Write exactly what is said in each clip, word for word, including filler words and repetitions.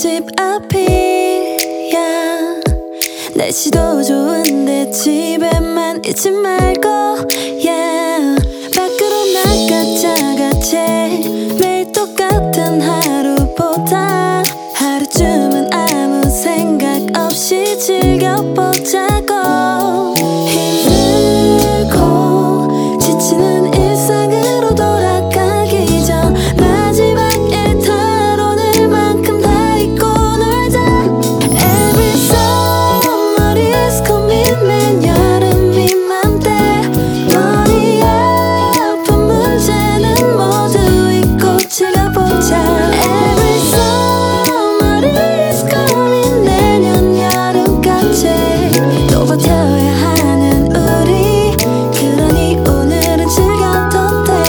집 앞이야. 날씨도 좋은데 집에만 있지 말고 yeah. 밖으로 나가자 같이 매일 똑같은 하루보다 하루쯤은 아무 생각 없이 즐겨보자고. 힘들고 지치는 일상으로 돌아가기 전 마지막 일탈 오늘만큼 다 잊고 놀자. Every summer is coming 내 여름 이맘때 머리 아픈 문제는 모두 잊고 즐겨보자. Every summer is coming 내년 여름까지 또 버텨야 하는 우리. 그러니 오늘은 즐겨도 돼.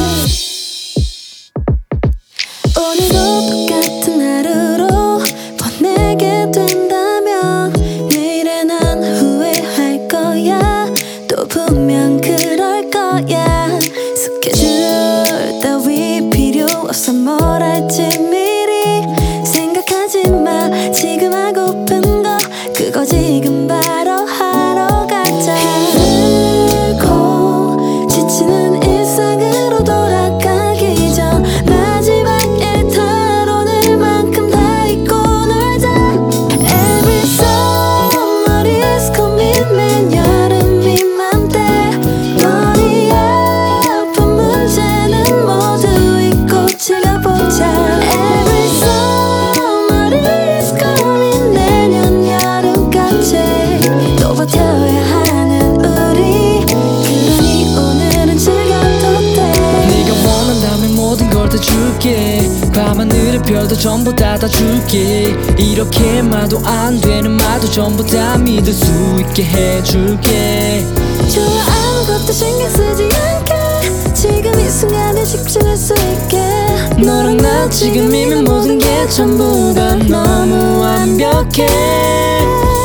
오늘도 똑같은 하루로 보내게 된다면 내일은 난 후회할 거야. 또 분명 그럴 거야. 스케줄 따위 필요 없어. 뭘 할지 미리 생각하지 마. 지금 하고픈 거 그거 지금 바로 하러 가자. 힘들고 지치는 일상으로 돌아가기 전 마지막 일탈 오늘만큼 다 잊고 놀자. Every summer is coming 내 여름 이맘때 머리 아픈 문제는 모두 잊고 즐겨보자. Every summer is coming 내년 여름까지 또 버텨야 하는 우리. 그러니 오늘은 즐겨도 돼. 네가 원한다면 모든 걸 다 줄게. 밤하늘의 별도 전부 다 다 줄게. 이렇게 말도 안 되는 말도 전부 다 믿을 수 있게 해줄게. 좋아 아무것도 신경 쓰지 않게 지금 이 순간에 집중할 수 있게. 너랑 나 지금이면 모든 게 전부 다 너무 완벽해.